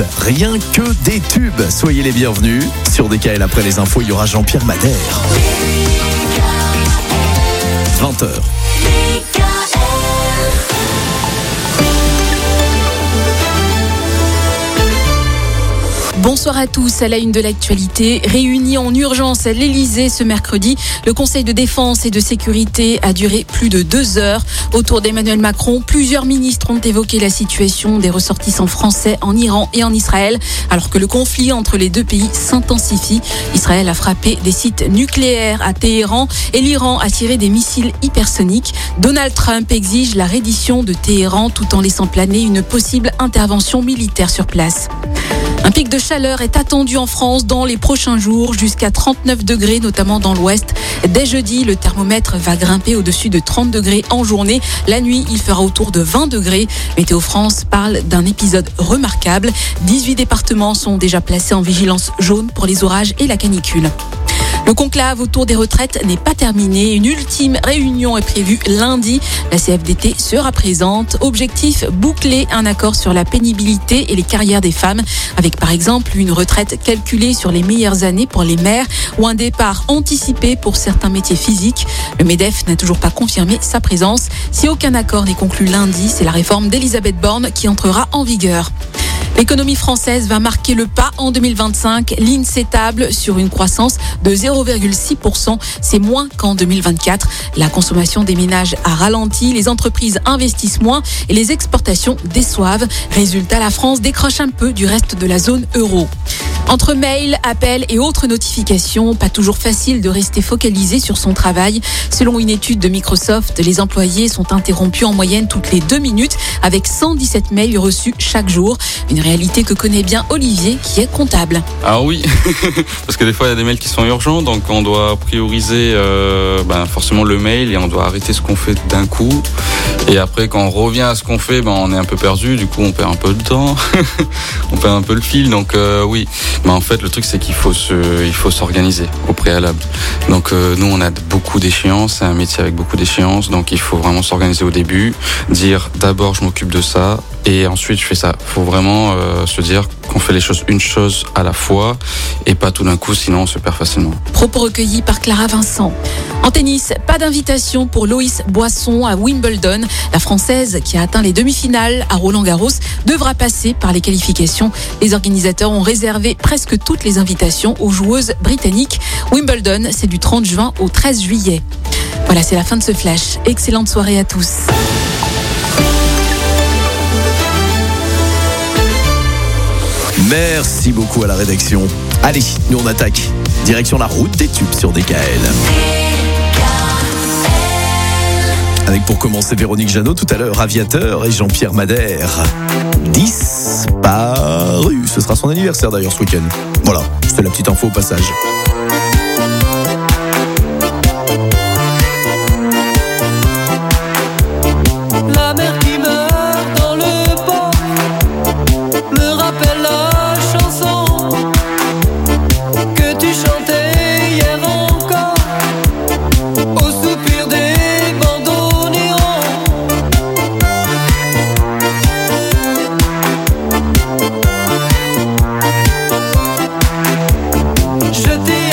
rien que des tubes. Soyez les bienvenus. Sur DKL, après les infos, il y aura Jean-Pierre Madère. 20h. Bonsoir à tous. À la une de l'actualité, réuni en urgence à l'Elysée ce mercredi, le Conseil de défense et de sécurité a duré plus de 2 heures. Autour d'Emmanuel Macron, plusieurs ministres ont évoqué la situation des ressortissants français en Iran et en Israël, alors que le conflit entre les deux pays s'intensifie. Israël a frappé des sites nucléaires à Téhéran et l'Iran a tiré des missiles hypersoniques. Donald Trump exige la reddition de Téhéran tout en laissant planer une possible intervention militaire sur place. Un pic de chaleur est attendu en France dans les prochains jours, jusqu'à 39 degrés, notamment dans l'ouest. Dès jeudi, le thermomètre va grimper au-dessus de 30 degrés en journée. La nuit, il fera autour de 20 degrés. Météo France parle d'un épisode remarquable. 18 départements sont déjà placés en vigilance jaune pour les orages et la canicule. Le conclave autour des retraites n'est pas terminé. Une ultime réunion est prévue lundi. La CFDT sera présente. Objectif, boucler un accord sur la pénibilité et les carrières des femmes, avec par exemple une retraite calculée sur les meilleures années pour les mères ou un départ anticipé pour certains métiers physiques. Le MEDEF n'a toujours pas confirmé sa présence. Si aucun accord n'est conclu lundi, c'est la réforme d'Elisabeth Borne qui entrera en vigueur. L'économie française va marquer le pas en 2025. L'INSEE table sur une croissance de 0,6%. C'est moins qu'en 2024. La consommation des ménages a ralenti, les entreprises investissent moins et les exportations déçoivent. Résultat, la France décroche un peu du reste de la zone euro. Entre mails, appels et autres notifications, pas toujours facile de rester focalisé sur son travail. Selon une étude de Microsoft, les employés sont interrompus en moyenne toutes les 2 minutes avec 117 mails reçus chaque jour. Une réalité que connaît bien Olivier qui est comptable. Ah oui, parce que des fois il y a des mails qui sont urgents, donc on doit prioriser forcément le mail et on doit arrêter ce qu'on fait d'un coup. Et après quand on revient à ce qu'on fait, on est un peu perdu, du coup on perd un peu de temps, on perd un peu le fil, donc oui. Mais en fait, le truc, c'est qu'il faut s'organiser au préalable. Donc, nous, on a beaucoup d'échéances. C'est un métier avec beaucoup d'échéances. Donc, il faut vraiment s'organiser au début. Dire, d'abord, je m'occupe de ça. Et ensuite, je fais ça. Il faut vraiment se dire qu'on fait les choses une chose à la fois. Et pas tout d'un coup, sinon on se perd facilement. Propos recueillis par Clara Vincent. En tennis, pas d'invitation pour Loïs Boisson à Wimbledon. La Française, qui a atteint les demi-finales à Roland-Garros, devra passer par les qualifications. Les organisateurs ont réservé presque toutes les invitations aux joueuses britanniques. Wimbledon, c'est du 30 juin au 13 juillet. Voilà, c'est la fin de ce flash. Excellente soirée à tous. Merci beaucoup à la rédaction. Allez, nous on attaque. Direction la route des tubes sur DKL. Avec pour commencer Véronique Jeannot tout à l'heure, Aviateur et Jean-Pierre Madère. Disparu. Ce sera son anniversaire d'ailleurs ce week-end. Voilà, c'était la petite info au passage. La mer qui meurt dans le port me rappelle la chanson que tu chantais hier encore au soupir des bandoneons. Je t'ai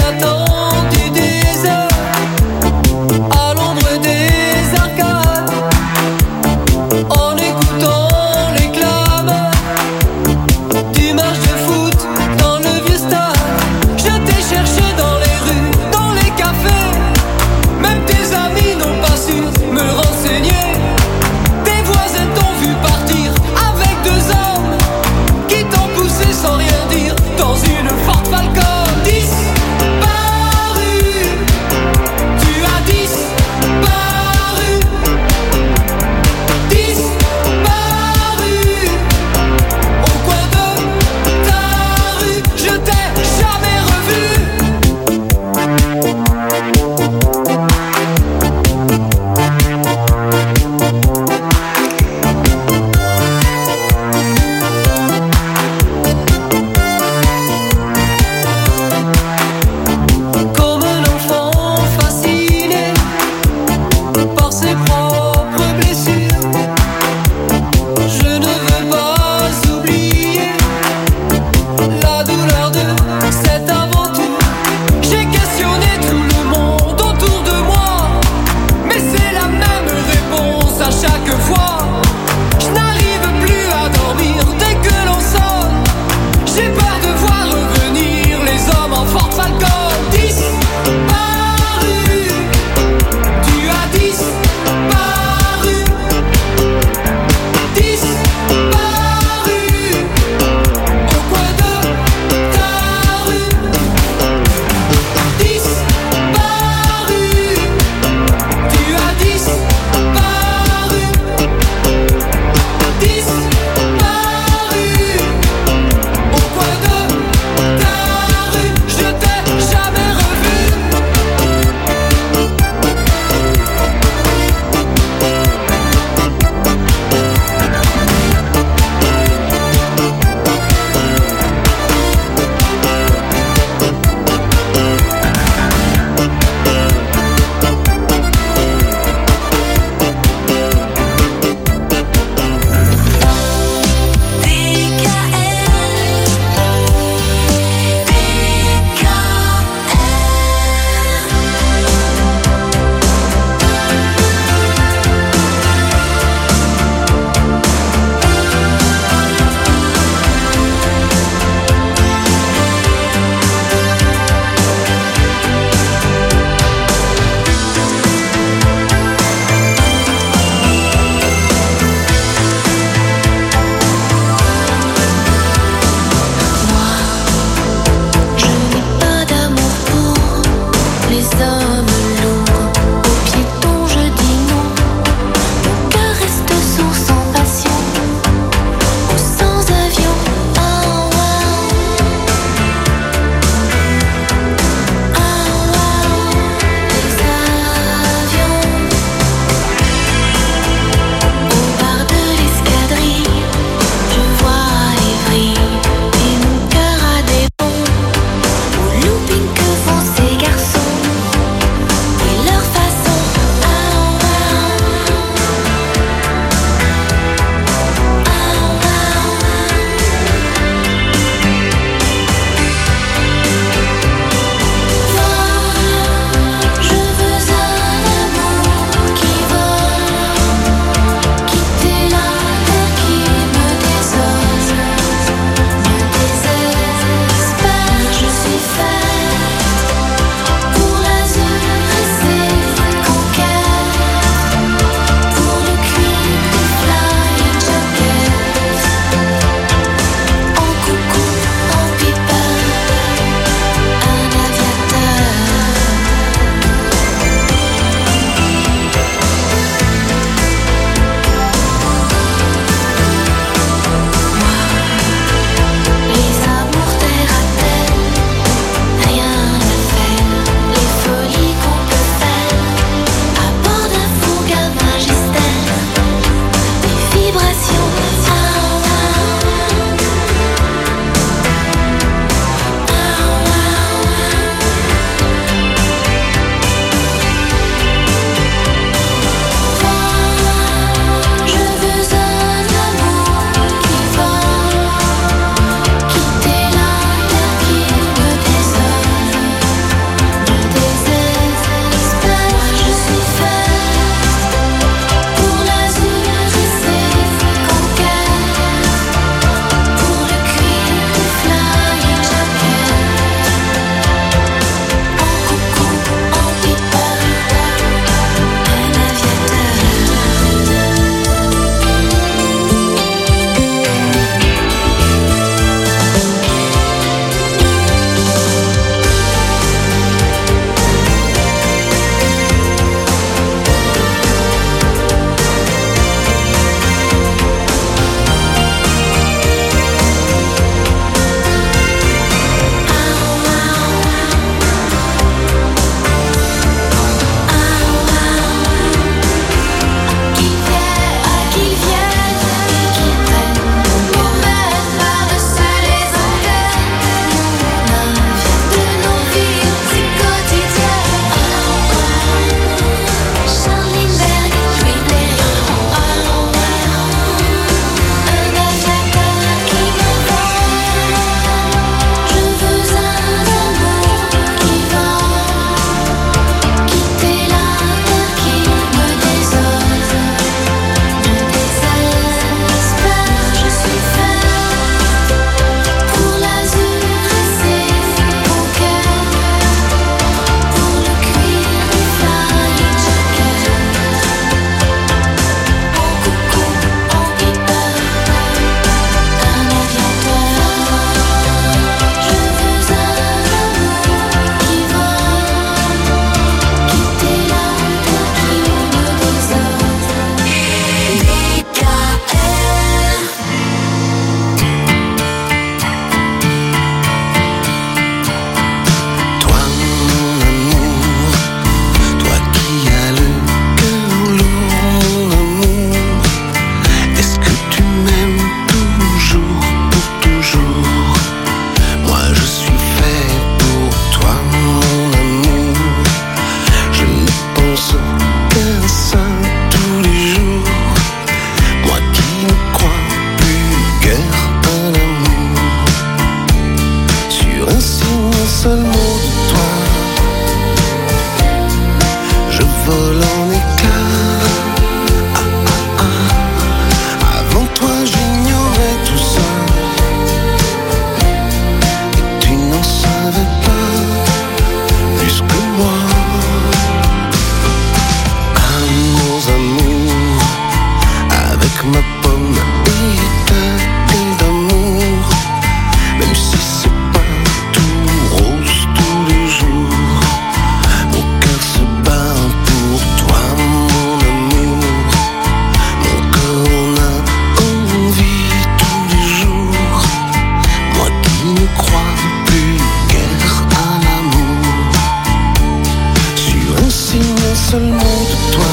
ma pomme est teintée d'amour, même si c'est pas tout rose tous les jours. Mon cœur se bat pour toi, mon amour. Mon corps en a envie tous les jours. Moi qui ne crois plus guère à l'amour. Sur un signe seulement de toi,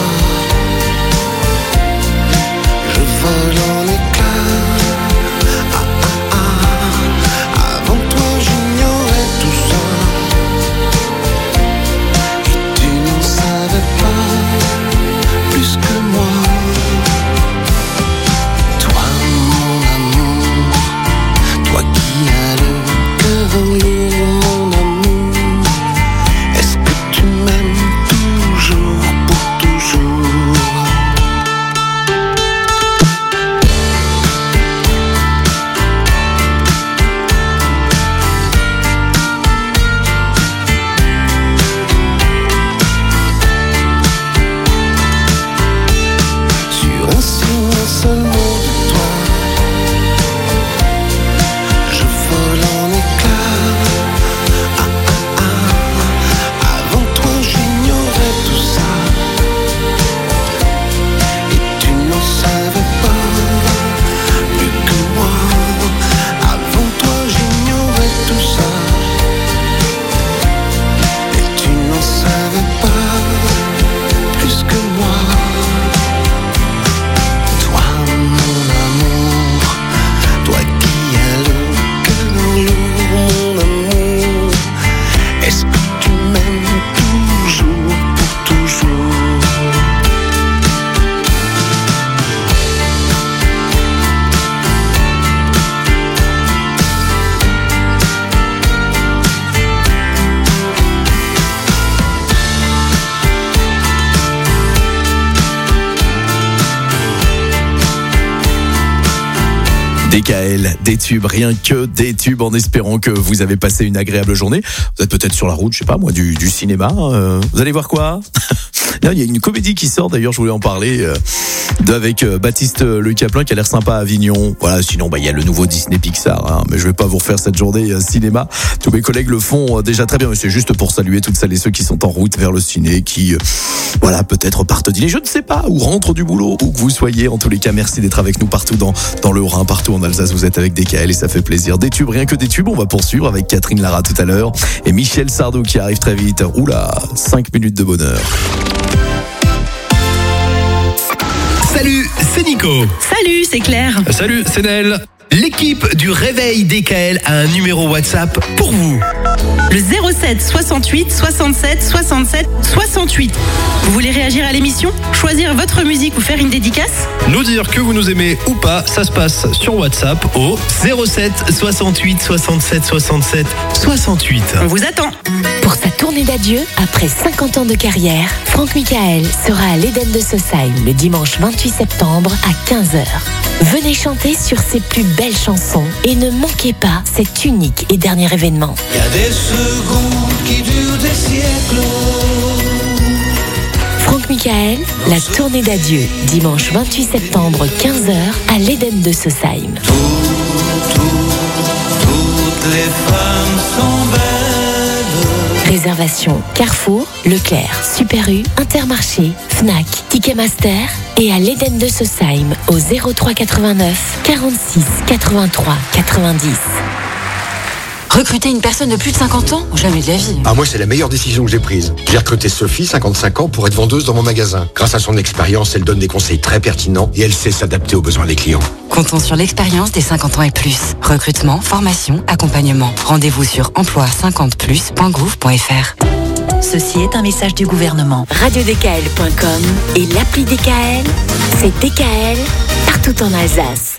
je vole en éclats. Avant toi j'ignorais tout ça, et tu n'en savais pas plus que moi. Toi mon amour, toi qui as le cœur lourd, mon amour. Est-ce que tu m'aimes toujours pour toujours? Sur un signe seulement de toi, je vole en éclats. Avant toi j'ignorais tout ça, et tu n'en savais pas plus que moi. Avant toi j'ignorais tout ça, et tu n'en savais pas plus que moi. Toi mon amour, toi qui as le cœur lourd, mon amour. Est-ce que tu m'aimes toujours pour toujours? DKL, des tubes, rien que des tubes, en espérant que vous avez passé une agréable journée. Vous êtes peut-être sur la route, je sais pas moi, du cinéma. Vous allez voir quoi? Là, il y a une comédie qui sort, d'ailleurs je voulais en parler, avec Baptiste Le Caplin qui a l'air sympa à Avignon. Voilà, sinon il y a le nouveau Disney Pixar, hein, mais je vais pas vous refaire cette journée cinéma. Tous mes collègues le font déjà très bien, mais c'est juste pour saluer toutes celles et ceux qui sont en route vers le ciné, qui voilà, peut-être partent dîner, je ne sais pas, ou rentrent du boulot, où que vous soyez. En tous les cas, merci d'être avec nous partout dans le Rhin, partout en Alsace. Vous êtes avec DKL et ça fait plaisir. Des tubes, rien que des tubes. On va poursuivre avec Catherine Lara tout à l'heure et Michel Sardou qui arrive très vite. Oula, 5 minutes de bonheur. Salut, c'est Nico. Salut, c'est Claire. Salut, c'est Nel. L'équipe du Réveil DKL a un numéro WhatsApp pour vous. Le 07 68 67 67 68. Vous voulez réagir à l'émission, choisir votre musique ou faire une dédicace? Nous dire que vous nous aimez ou pas, ça se passe sur WhatsApp au 07 68 67 67 68. On vous attend. Pour sa tournée d'adieu, après 50 ans de carrière, Franck Michael sera à l'Éden de Sausheim le dimanche 28 septembre à 15h. Venez chanter sur ses plus belles chansons et ne manquez pas cet unique et dernier événement. Il y a des secondes qui durent des siècles. Franck Michael, la tournée d'adieu, dimanche 28 septembre 15h à l'Éden de Sausheim. Toutes les femmes sont belles. Réservation Carrefour, Leclerc, Super U, Intermarché, Fnac, Ticketmaster et à l'Éden de Sausheim au 03 89 46 83 90. Recruter une personne de plus de 50 ans? Jamais de la vie. Ah, moi, c'est la meilleure décision que j'ai prise. J'ai recruté Sophie, 55 ans, pour être vendeuse dans mon magasin. Grâce à son expérience, elle donne des conseils très pertinents et elle sait s'adapter aux besoins des clients. Comptons sur l'expérience des 50 ans et plus. Recrutement, formation, accompagnement. Rendez-vous sur emploi50plus.gouv.fr. Ceci est un message du gouvernement. RadioDKL.com et l'appli DKL, c'est DKL partout en Alsace.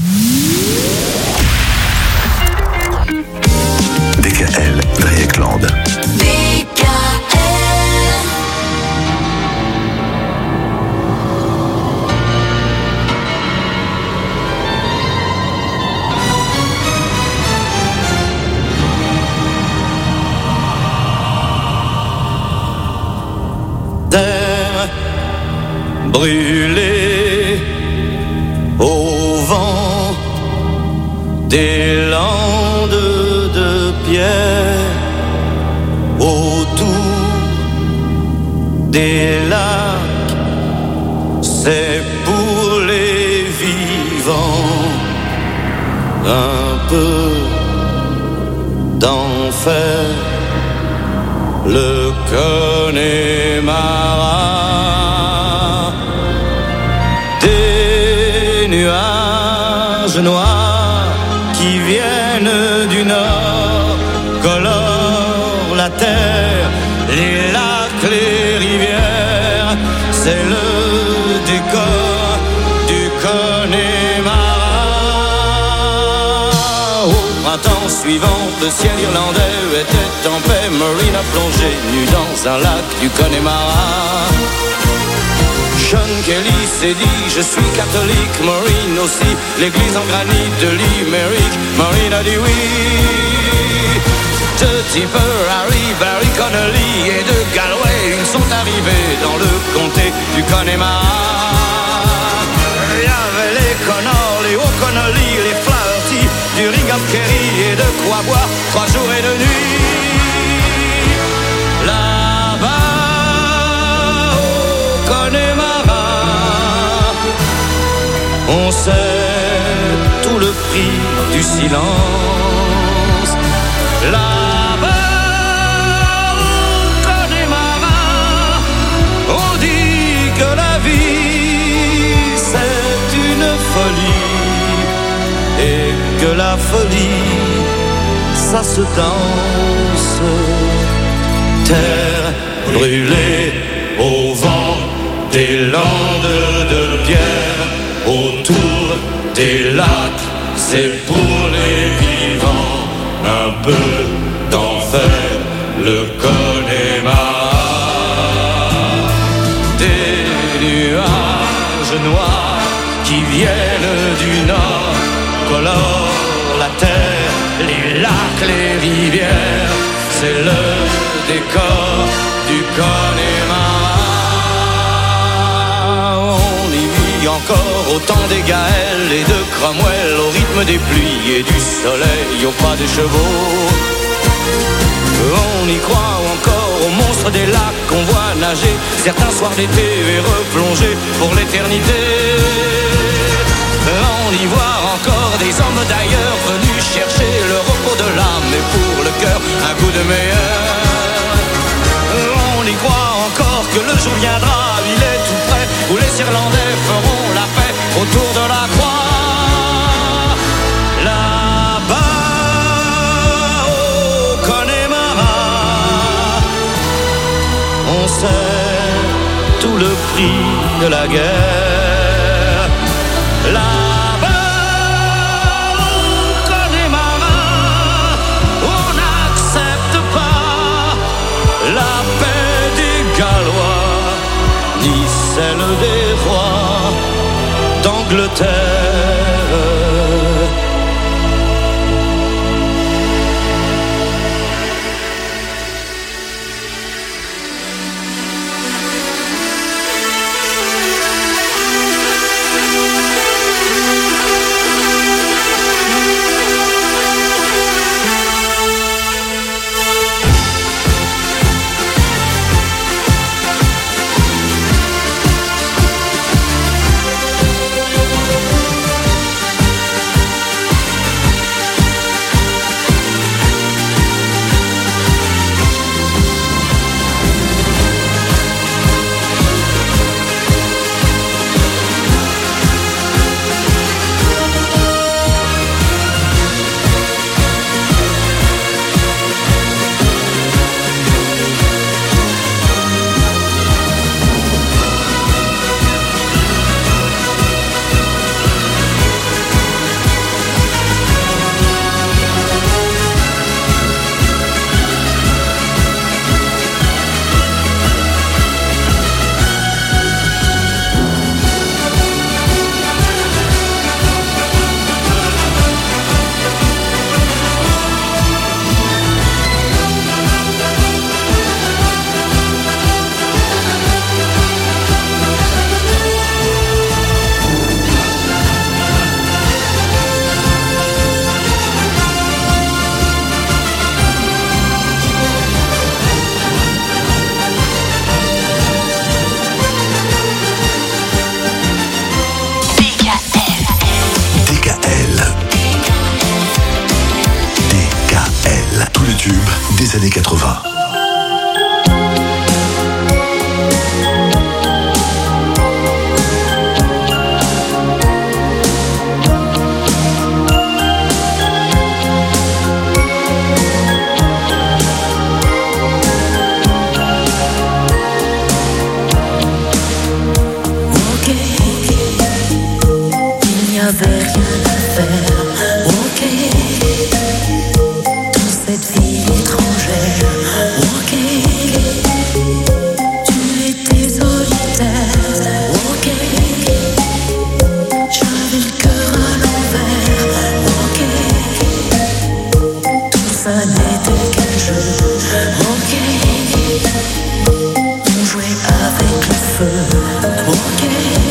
DKL, Dreieckland. Terre brûlée des landes de pierre, autour des lacs, c'est pour les vivants un peu d'enfer, le Connemara, des nuages noirs qui viennent du nord, colorent la terre, les lacs, les rivières, c'est le décor du Connemara. Au printemps suivant, le ciel irlandais était en paix, Maureen a plongé nue dans un lac du Connemara. Sean Kelly s'est dit, je suis catholique, Maureen aussi, l'église en granit de Limerick, Maureen a dit oui. De Tipper, Harry, Barry Connolly et de Galway, ils sont arrivés dans le comté du Connemara. Il y avait les Connors, les O'Connolly, les Flaherty, du Ring of Kerry et de quoi boire 3 jours et 2 nuits. Là-bas, au Connemara, on sait tout le prix du silence. Là-bas, au Connemara, on dit que la vie c'est une folie et que la folie ça se danse. Terre brûlée au vent des landes de pierre, autour des lacs, c'est pour les vivants un peu d'enfer, le Connemara. Des nuages noirs qui viennent du nord, colorent la terre, les lacs, les rivières, c'est le décor du Connemara. On y vit encore au temps des Gaëls et de Cromwell, au rythme des pluies et du soleil, au pas des chevaux. On y croit encore aux monstres des lacs qu'on voit nager certains soirs d'été et replonger pour l'éternité. On y voit encore des hommes d'ailleurs venus chercher le repos de l'âme et pour le cœur un coup de meilleur. On y croit encore que le jour viendra, il est tout près, où les Irlandais feront la paix autour de la croix. Là-bas, au Connemara, on sait tout le prix de la guerre. Là-bas, au Connemara, on n'accepte pas la paix des Gallois, ni celle des rois d'Angleterre. n'avais rien à faire. Ok, dans cette vie étrangère. Ok, tu étais solitaire. Ok, j'avais le cœur à l'envers. Ok, tout ça n'était qu'un jeu. Ok, on jouait avec le feu. Ok,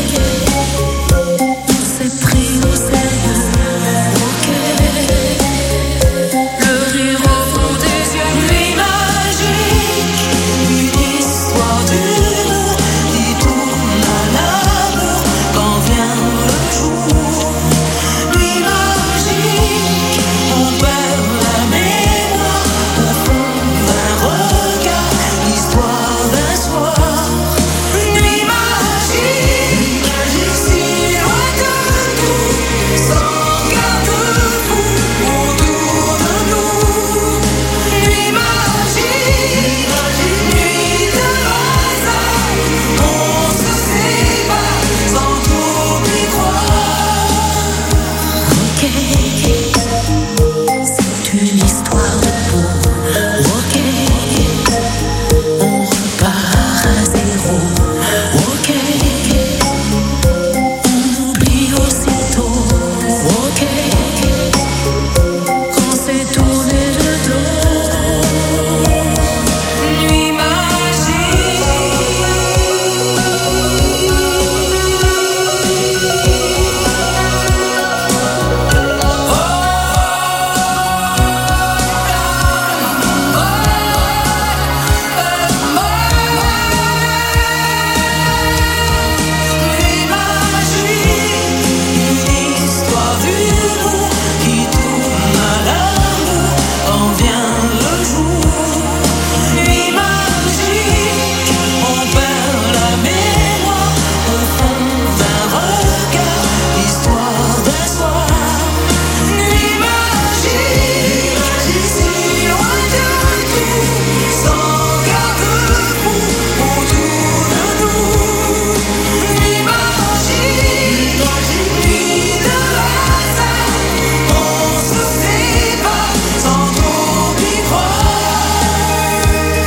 on s'est pris au sérieux. Ok, le rire au fond des yeux. Nuit magique, une histoire d'amour qui tourne à l'amour quand vient le jour. Nuit magique, on perd la mémoire au fond d'un regard, l'histoire d'un soir. Nuit magique, si loin de nous, sans garde-fou autour de nous. Nuit magique, nuit de hasard, on se sépare sans trop y croire. Ok, c'est une histoire de peau. Ok, on repart à zéro. Ok, on oublie aussitôt. Ok, quand c'est tourné le dos. Nuit une histoire d'amour qui tourne à l'amour quand vient le jour. Nuit magique, on perd la mémoire au fond d'un regard, l'histoire d'un soir. Nuit magique, si loin de tout, sans garde-fou autour de nous. Nuit magique, nuit de hasard, on se sépare sans trop y croire.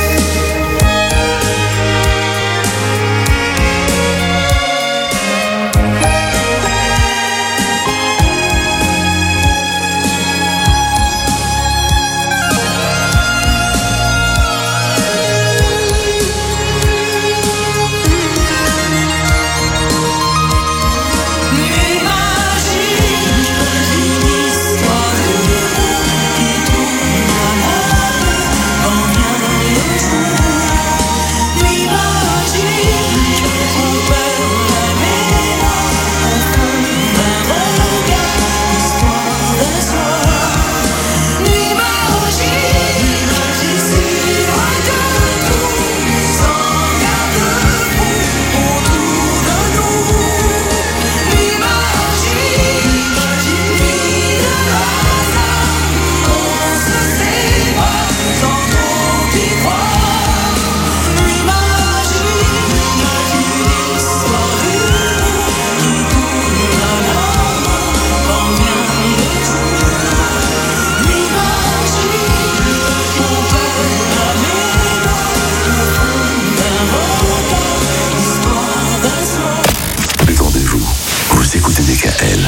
Nuit magique, une histoire d'amour qui tourne à l'amour quand vient le jour. Nuit magique, on perd la mémoire au fond d'un regard, l'histoire d'un soir. Nuit magique, si loin de tout, sans garde-fou autour de nous. Nuit magique, nuit de hasard, on se sépare sans trop y croire. Nuit magique, une histoire d'amour qui tourne à l'amour quand vient le jour. Nuit magique, on perd la mémoire au fond d'un regard, l'histoire d'un soir. Détendez-vous, vous écoutez DKL.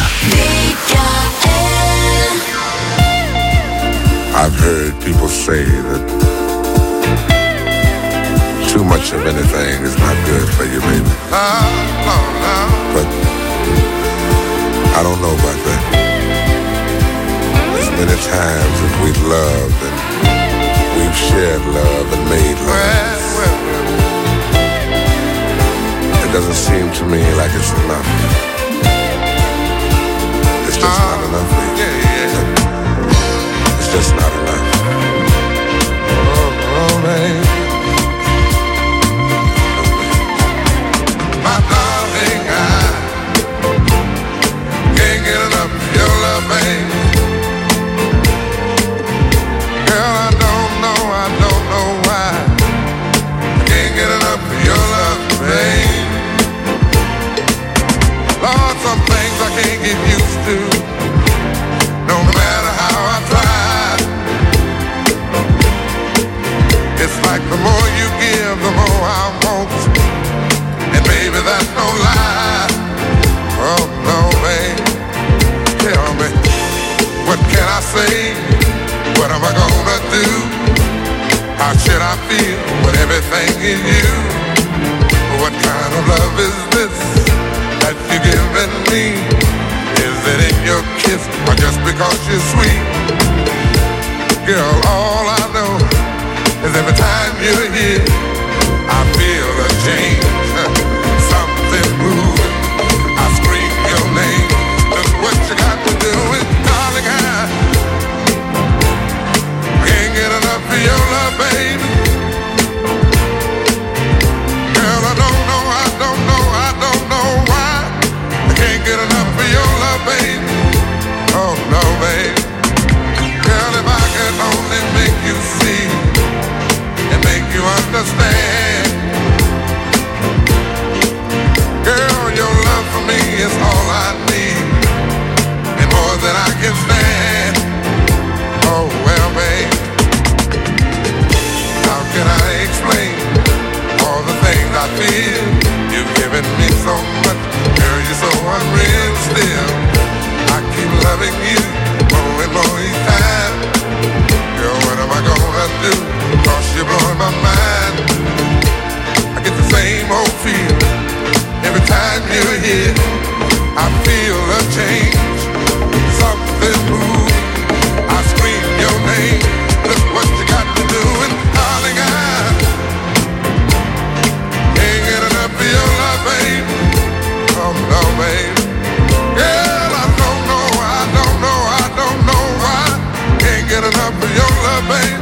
I've heard people say that too much of anything is not good for you, baby. But I don't know about that. There's many times that we've loved and we've shared love and made love. It doesn't seem to me like it's enough. It's just not enough, baby. It's just not enough. Oh, baby. My darling, I can't get enough of your love, baby. Girl, I don't know why. Can't get enough of your love, baby. Lord, some things I can't get used to. should I feel when everything is you? What kind of love is this that you're giving me? Is it in your kiss or just because you're sweet? Girl, all I know is every time you're here, I feel a change, something moving. I scream your name. Look what you got to do with darling, I can't get enough of your love, baby. Girl, I don't know why I can't get enough of your love, baby. Oh no, baby. Girl, if I could only make you see and make you understand. Girl, your love for me is all I need and more than I can stand. Oh well, babe, how can I explain all the things I feel? You've given me so much, girl, you're so unreal still. I keep loving you more and more each time. Girl, what am I gonna do? 'Cause you're blowing my mind. I get the same old feeling every time you're here. I feel a change, something moves. I scream your name. Look what you got to do, and darling, I can't get enough of your love, babe. Oh no, babe. Girl, I don't know why. Can't get enough of your love, babe.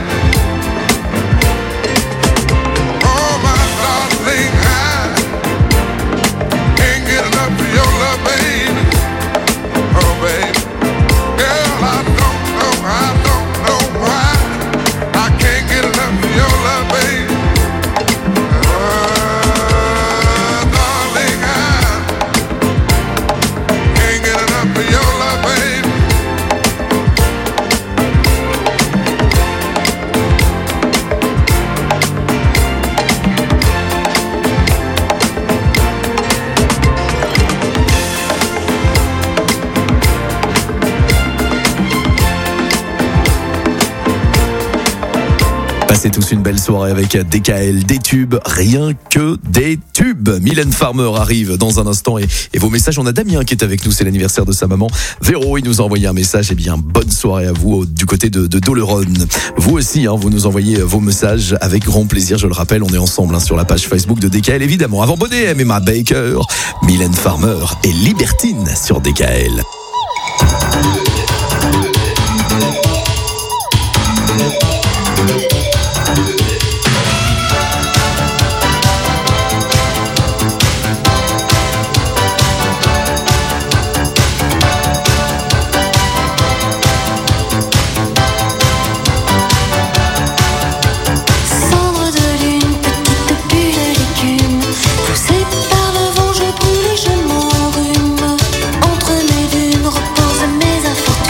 Oh my darling, I can't get enough of your love, babe. Oh babe. Girl, I don't know why I can't get enough of your love, babe. Darling, I can't get enough of your love, babe. Passez tous une belle soirée avec DKL, des tubes, rien que des tubes. Mylène Farmer arrive dans un instant et vos messages. On a Damien qui est avec nous, c'est l'anniversaire de sa maman. Véro, il nous a envoyé un message. Eh bien, bonne soirée à vous du côté de Doleronne. Vous aussi, vous nous envoyez vos messages avec grand plaisir. Je le rappelle, on est ensemble sur la page Facebook de DKL, évidemment. Avant Bonnet, Emma Baker, Mylène Farmer et Libertine sur DKL. Par le vent je brûle et je m'enrhume. Entre mes dunes reposent mes infortunes.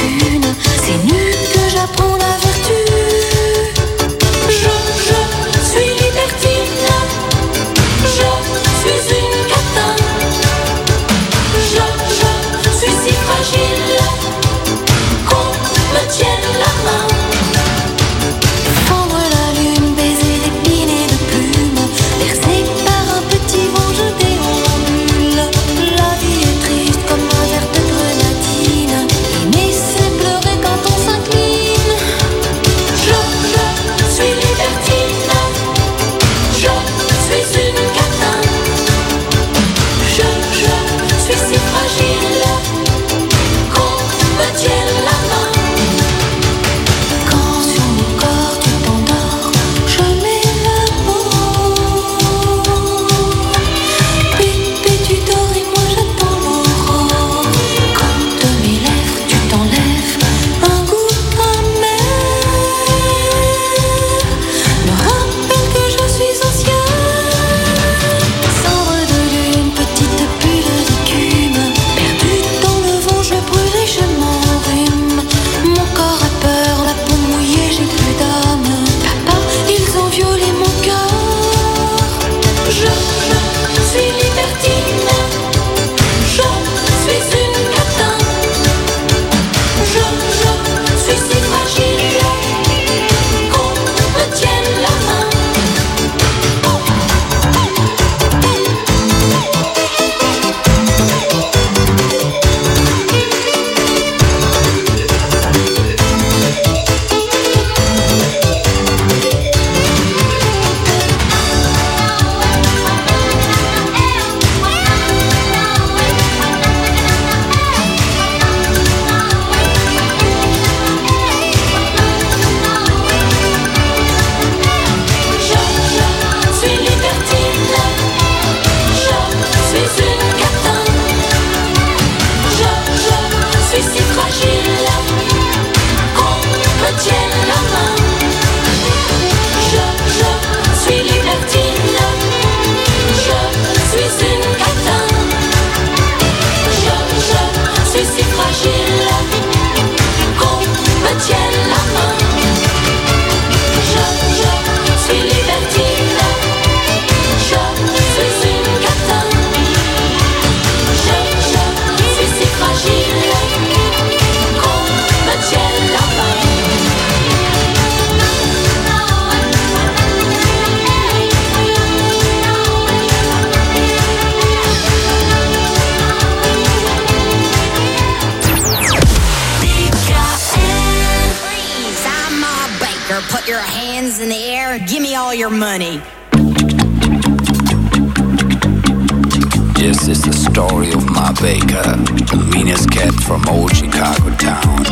hands in the air and give me all your money. This is the story of Ma Baker, the meanest cat from old Chicago town.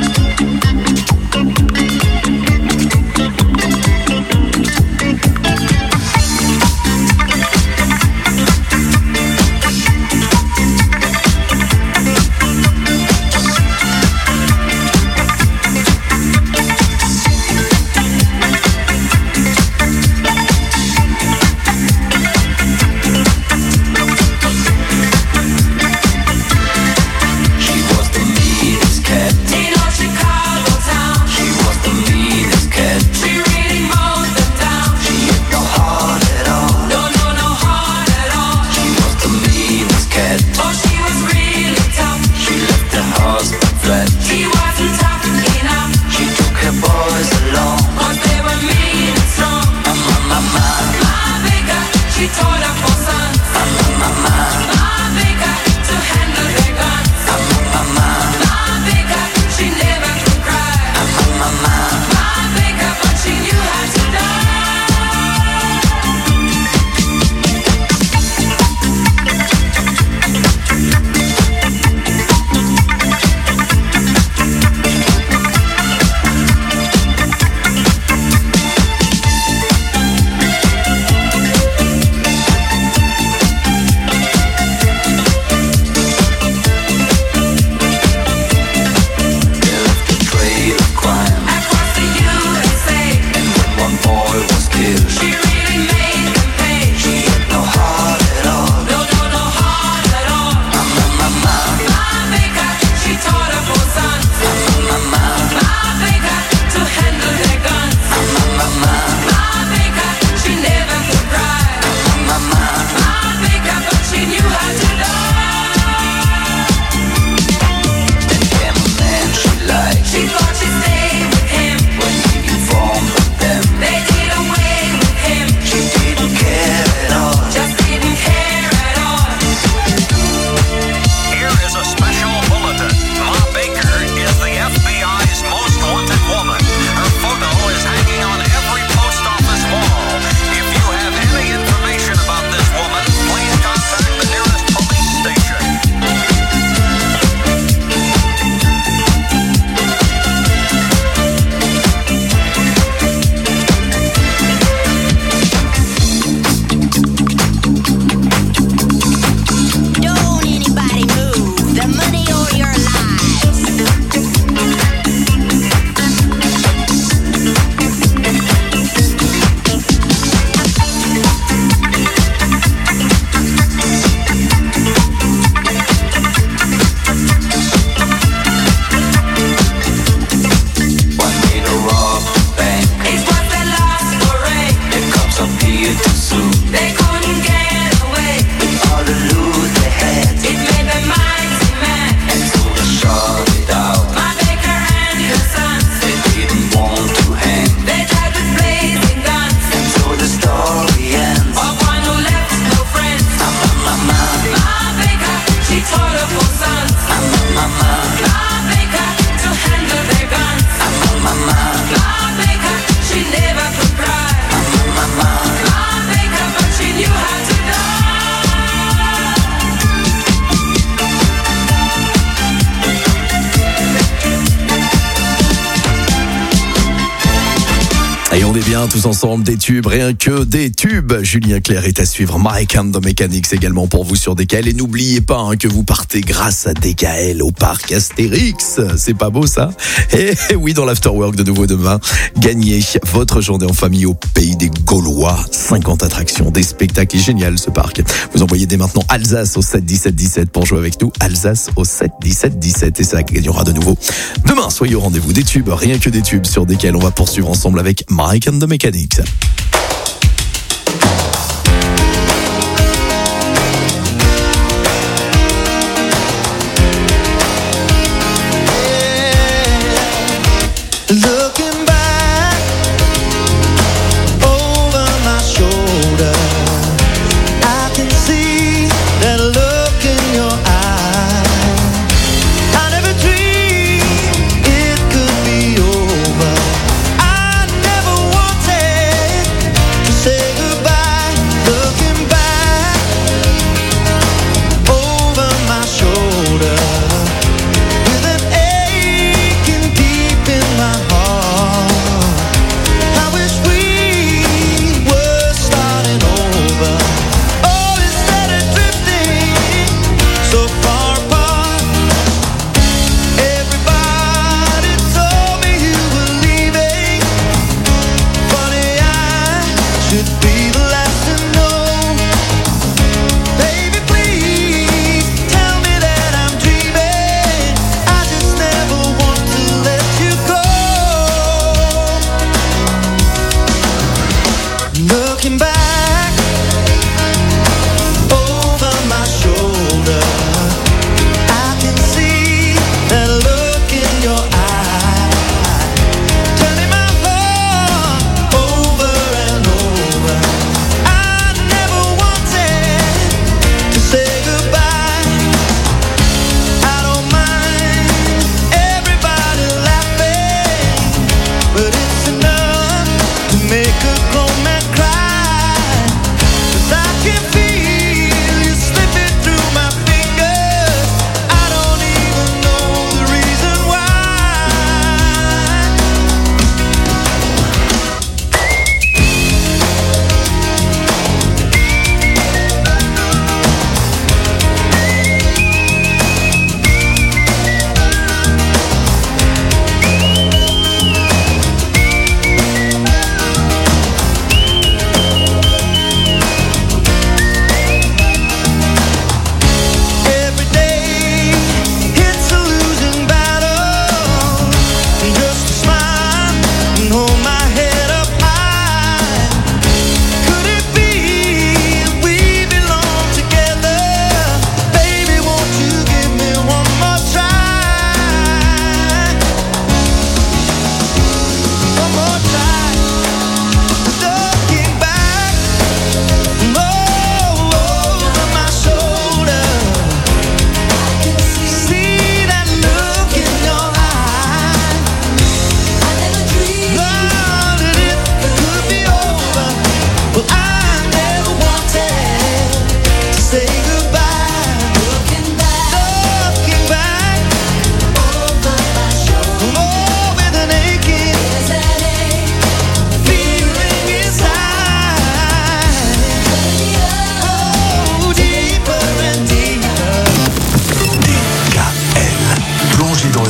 Tous ensemble, des tubes, rien que des tubes. Julien Clerc est à suivre. Mike and the Mechanics également pour vous sur DKL. Et n'oubliez pas que vous partez grâce à DKL au parc Astérix. C'est pas beau ça? Et oui, dans l'Afterwork de nouveau demain, gagnez votre journée en famille au pays des Gaulois. 50 attractions, des spectacles, et génial ce parc. Vous envoyez dès maintenant Alsace au 7 17 17 pour jouer avec nous. Alsace au 7 17 17 et ça gagnera de nouveau. Demain, soyez au rendez-vous. Des tubes, rien que des tubes sur DKL. On va poursuivre ensemble avec Mike and the Mechanics. Looking back over my shoulder, I can see that look in your eye. I never dreamed it could be over. I never wanted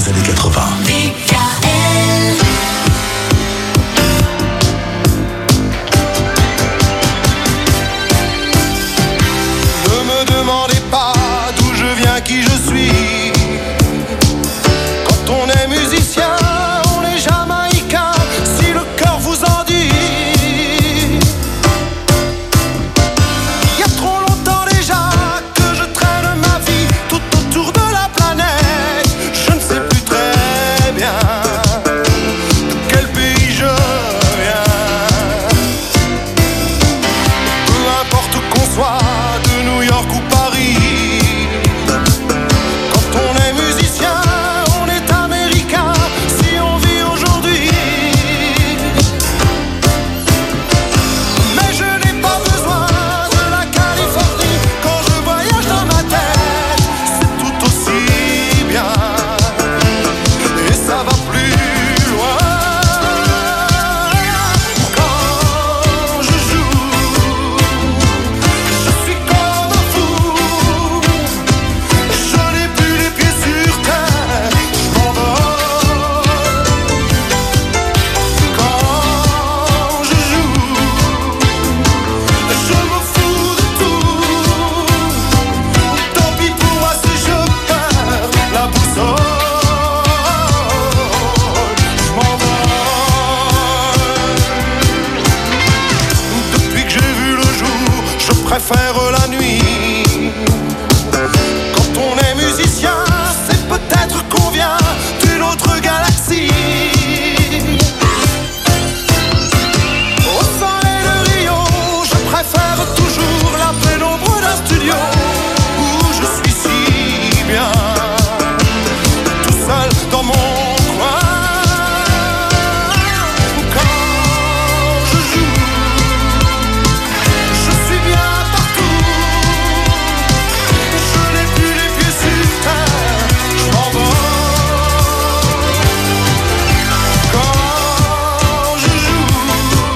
années 80. Ne me demandez pas d'où je viens, qui je suis. Quand on est musicien, on est jamaïcain, si le cœur vous en dit. Il y a trop longtemps déjà que je traîne ma vie tout autour de la planète. Je ne sais plus très bien de quel pays je viens. Peu importe qu'on soit de New York ou Paris, quand on est musicien, on est américain, si on vit aujourd'hui. Mais je n'ai pas besoin de la Californie quand je voyage dans ma tête, c'est tout aussi bien. Et ça va plus loin. Quand je joue, je suis comme un fou. Je n'ai plus les pieds sur terre, je m'envole. Quand je joue, je me fous de tout. Tant pis pour moi si je perds la boussole. Je m'envole. Depuis que j'ai vu le jour, je préfère la nuit. Quand on est musicien, c'est peut-être qu'on vient d'une autre galaxie. Au soleil de Rio, je préfère toujours la pénombre d'un studio où je suis si bien, tout seul dans mon coin. Quand je joue, je suis bien partout. Je n'ai plus les pieds sur terre, je m'envole. Quand je joue,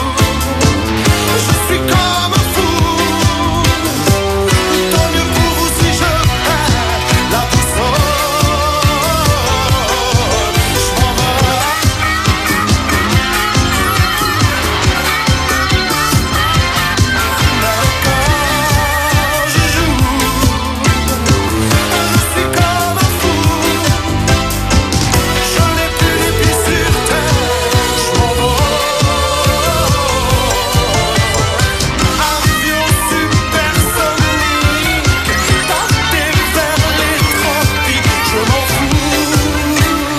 je suis comme un fou. Tant mieux pour vous si je perds la boussole. Je m'envole. Quand je joue, je suis comme un fou. Je n'ai plus les pieds sur terre, je m'envole. Avion supersonique, parté vers les tropiques, je m'en fous.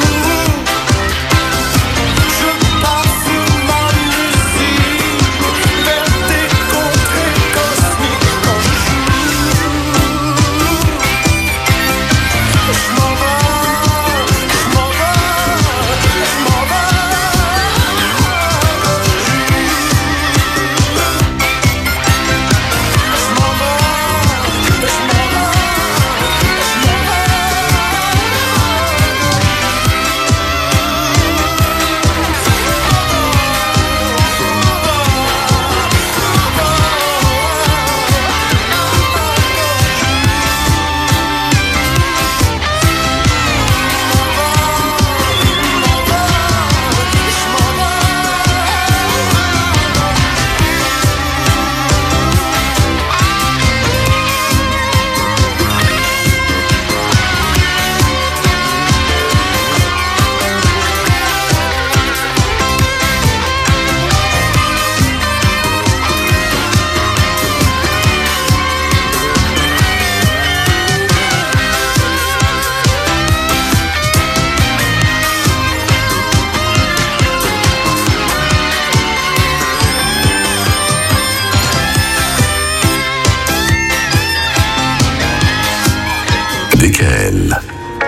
Je pars sur ma musique vers des contrées cosmiques. Quand je joue, je m'envole, je m'envole, je DKL.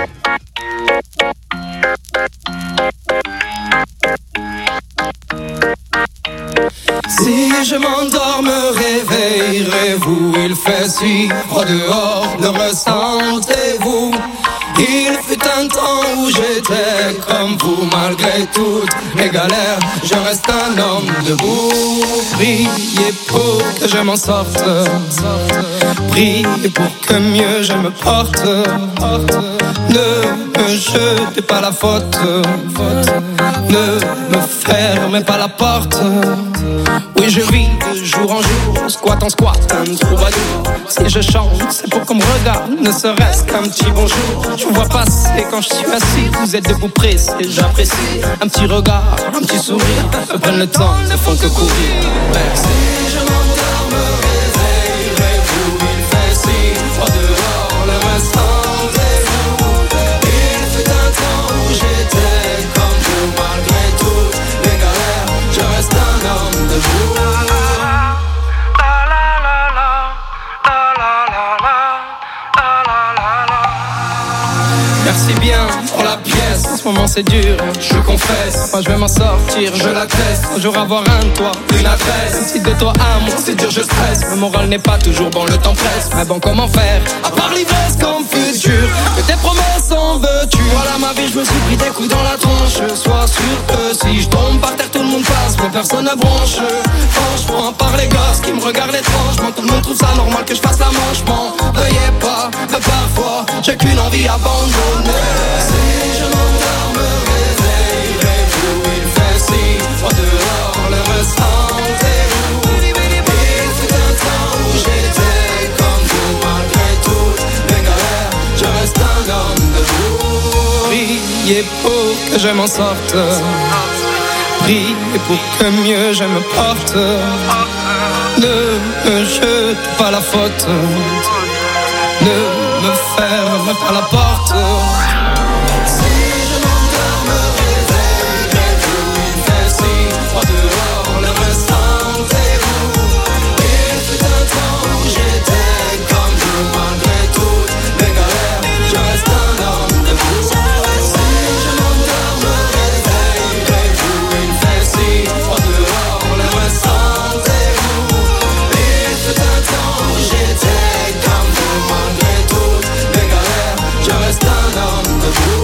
Si je m'endors, me réveillerez-vous? Il fait si froid dehors, le ressentez-vous? Il fut un temps où j'étais comme vous, malgré toutes mes galères, je reste un homme debout. Priez pour que je m'en sorte, priez pour que mieux je me porte. Ne me jetez pas la faute. Ne me fermez pas la porte. Oui, je vis de jour en jour, squat en squat, un troubadour. Si je chante, c'est pour qu'on me regarde, ne serait-ce qu'un petit bonjour. Je vous vois passer quand je suis assis, vous êtes debout pressé, j'apprécie. Un petit regard, un petit sourire, me prennent le temps, ne font que courir. Merci. Je m'endors, me réveille-vous, il fait si froid dehors, le reste rendez-vous. Il fut un temps où j'étais comme vous, malgré toutes les galères, je reste un homme debout. Merci bien pour la pièce, en ce moment c'est dur, je confesse. Moi je vais m'en sortir, je l'atteste. Un jour avoir un toit, une adresse. Si de toi à moi c'est dur, je stresse. Le moral n'est pas toujours bon, le temps presse. Mais bon, comment faire, à part l'ivresse comme futur, que tes promesses en veux-tu. Voilà ma vie, je me suis pris des coups dans la tronche. Sois sûr que si je tombe par terre, tout le monde passe, mais personne ne bronche. Franchement, par les gosses qui me regardent étrangement, tout le monde trouve ça normal que je fasse la manche. M'en veuillez pas, mais parfois j'ai qu'une envie abandonnée. Si je m'endors, me réveille-vous, il fait si froid dehors, le reste rendez-vous. Il fut un temps où j'étais comme vous, malgré toutes les galères, je reste un homme debout. Priez pour que je m'en sorte, priez pour que mieux je me porte. Ne me jete pas la faute, ne me ferme pas la porte. Si je m'endors, me réveille-vous, il fait si froid dehors, le reste rendez-vous. Il fut un temps où j'étais comme vous, malgré toutes les galères, je reste un homme debout. Si je m'endors, me réveille-vous, il fait si froid dehors, le reste rendez-vous. Il fut un temps où j'étais comme vous, malgré toutes les galères, je reste un homme debout.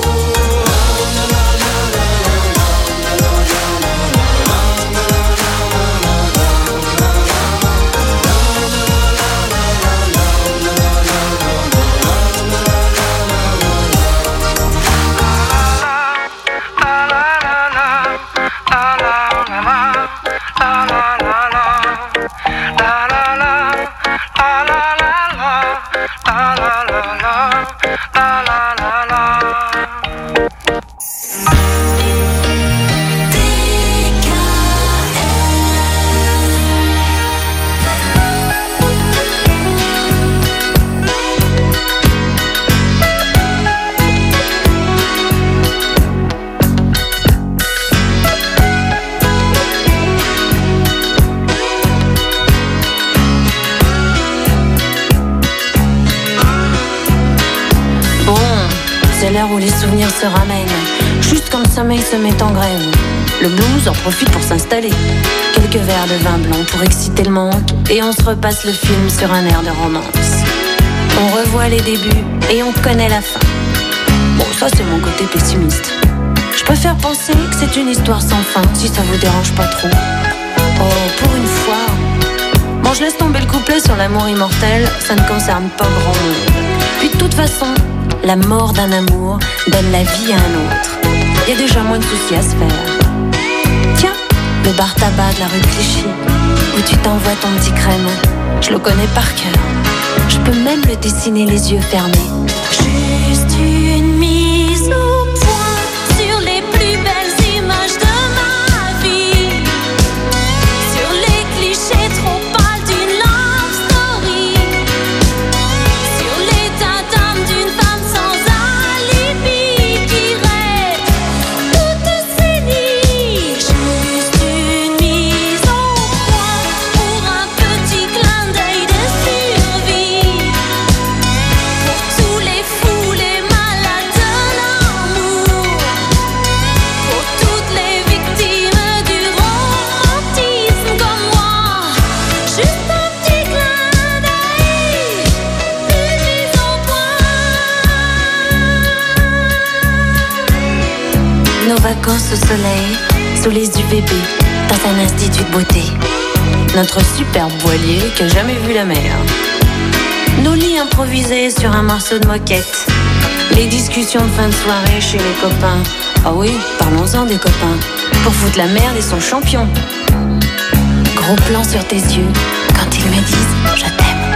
C'est l'heure où les souvenirs se ramènent, juste quand le sommeil se met en grève. Le blues en profite pour s'installer. Quelques verres de vin blanc pour exciter le manque, et on se repasse le film sur un air de romance. On revoit les débuts et on connaît la fin. Bon, ça c'est mon côté pessimiste. Je préfère penser que c'est une histoire sans fin, si ça vous dérange pas trop. Oh, pour une fois. Bon, je laisse tomber le couplet sur l'amour immortel, ça ne concerne pas grand monde. Puis de toute façon, la mort d'un amour donne la vie à un autre. Il y a déjà moins de soucis à se faire. Tiens, le bar tabac de la rue de Clichy, où tu t'envoies ton petit crème, je le connais par cœur. Je peux même le dessiner les yeux fermés. Juste une mise au point sur les plus belles images de ma vie, sur les clichés trop pâles d'une love story, sur l'état d'âme d'une femme sans alibi qui rêve toute ses nuits. Juste une mise au point pour un petit clin d'œil de survie, pour tous les fous, les malades de l'amour, pour toutes les victimes du romantisme comme moi. Juste un petit clin d'œil, une mise au point. Nos vacances au soleil, sous les UVB, dans un institut de beauté. Notre superbe voilier qui a jamais vu la mer. Nos lits improvisés sur un morceau de moquette. Les discussions de fin de soirée chez les copains. Ah oui, parlons-en des copains. Pour foutre la merde, ils sont champions. Gros plan sur tes yeux quand ils me disent je t'aime.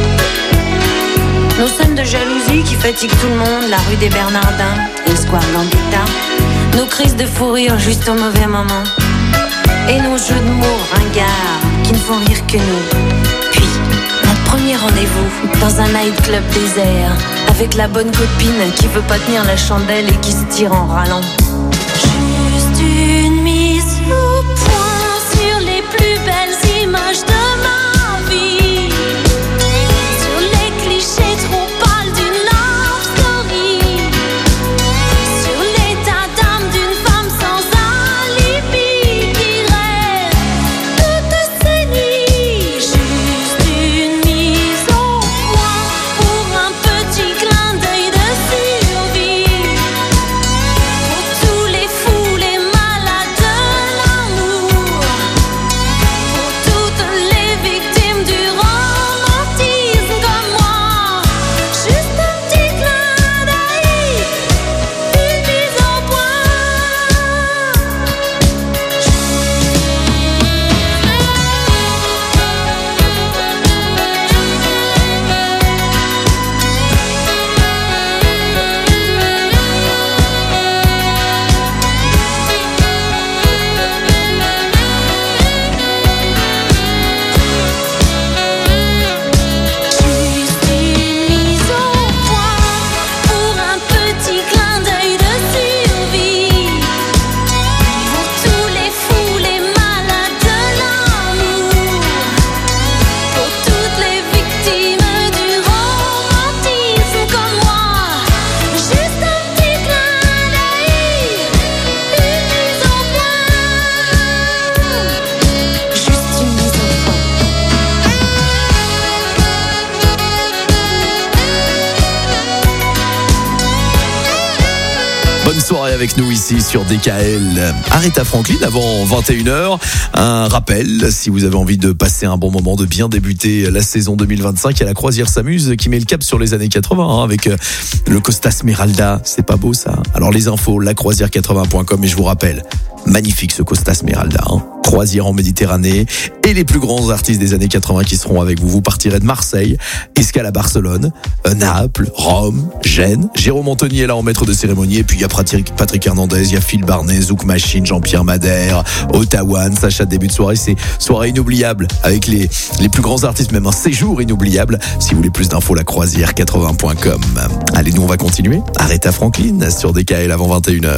Nos scènes de jalousie qui fatiguent tout le monde, la rue des Bernardins et le square Gambetta. Nos crises de fou rire juste au mauvais moment. Et nos jeux de mots ringards qui ne font rire que nous. Puis, notre premier rendez-vous dans un nightclub désert, avec la bonne copine qui veut pas tenir la chandelle et qui se tire en râlant. Juste une mise au point sur les plus belles images de ma vie. Sur les clichés trop pâles d'une love story. Sur l'état d'âme d'une femme sans alibi qui rêve toutes ces nuits. Juste une mise au point pour un petit clin d'œil de survie. Pour tous les fous, les malades de l'amour. Pour toutes les victimes du romantisme comme moi. Juste un petit clin d'œil, une mise au point. Juste une mise au point pour un petit clin d'œil de survie. Pour tous les fous, les malades de l'amour. Pour toutes les victimes du romantisme comme moi. Juste un petit clin d'œil, une mise au point. Juste une mise au point. Bonne soirée avec nous ici sur DKL. Aretha Franklin avant 21h. Un rappel, si vous avez envie de passer un bon moment, de bien débuter la saison 2025, il y a la croisière s'amuse qui met le cap sur les années 80 avec le Costa Smeralda. C'est pas beau ça? Alors les infos, lacroisière80.com, et je vous rappelle, magnifique ce Costa Smeralda. Croisière en Méditerranée et les plus grands artistes des années 80 qui seront avec vous. Vous partirez de Marseille, escale à Barcelone, Naples, Rome, Gênes. Jérôme Anthony est là en maître de cérémonie. Et puis il y a Patrick Hernandez, il y a Phil Barnet, Zouk Machine, Jean-Pierre Madère, Ottawa, Sacha. Début de soirée, c'est soirée inoubliable avec les plus grands artistes, même un séjour inoubliable. Si vous voulez plus d'infos, lacroisière80.com. Allez, nous on va continuer. Aretha Franklin sur DKL avant 21h.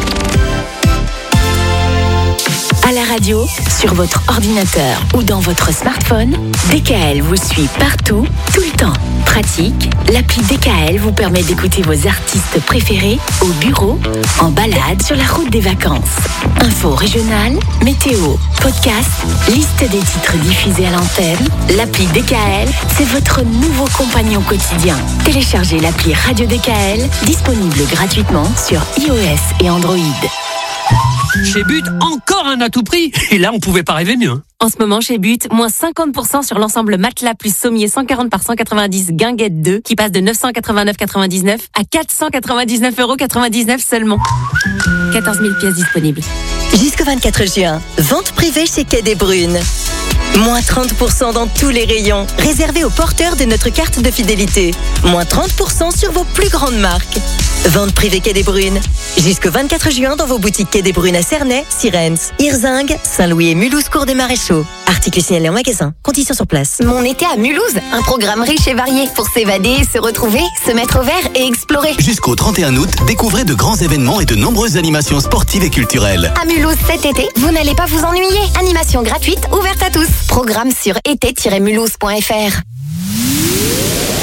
À la radio, sur votre ordinateur ou dans votre smartphone, DKL vous suit partout, tout le temps. Pratique, l'appli DKL vous permet d'écouter vos artistes préférés au bureau, en balade, sur la route des vacances. Infos régionales, météo, podcast, liste des titres diffusés à l'antenne. L'appli DKL, c'est votre nouveau compagnon quotidien. Téléchargez l'appli Radio DKL, disponible gratuitement sur iOS et Android. Chez But, encore un à tout prix. Et là, on pouvait pas rêver mieux. En ce moment, chez But, moins 50% sur l'ensemble matelas plus sommier 140 par 190 guinguette 2 qui passe de 989,99 à 499,99 seulement. 14 000 pièces disponibles. Jusqu'au 24 juin, vente privée chez Quai des Brunes. Moins 30% dans tous les rayons, réservés aux porteurs de notre carte de fidélité. Moins 30% sur vos plus grandes marques. Vente privée Quai des Brunes. Jusqu'au 24 juin dans vos boutiques Quai des Brunes à Cernay, Sirens, Hirzingue, Saint-Louis et Mulhouse, Cours des Maréchaux. Articles signalés en magasin. Conditions sur place. Mon été à Mulhouse, un programme riche et varié pour s'évader, se retrouver, se mettre au vert et explorer. Jusqu'au 31 août, découvrez de grands événements et de nombreuses animations sportives et culturelles. À Mulhouse cet été, vous n'allez pas vous ennuyer. Animation gratuite, ouverte à tous. Programme sur été-mulhouse.fr.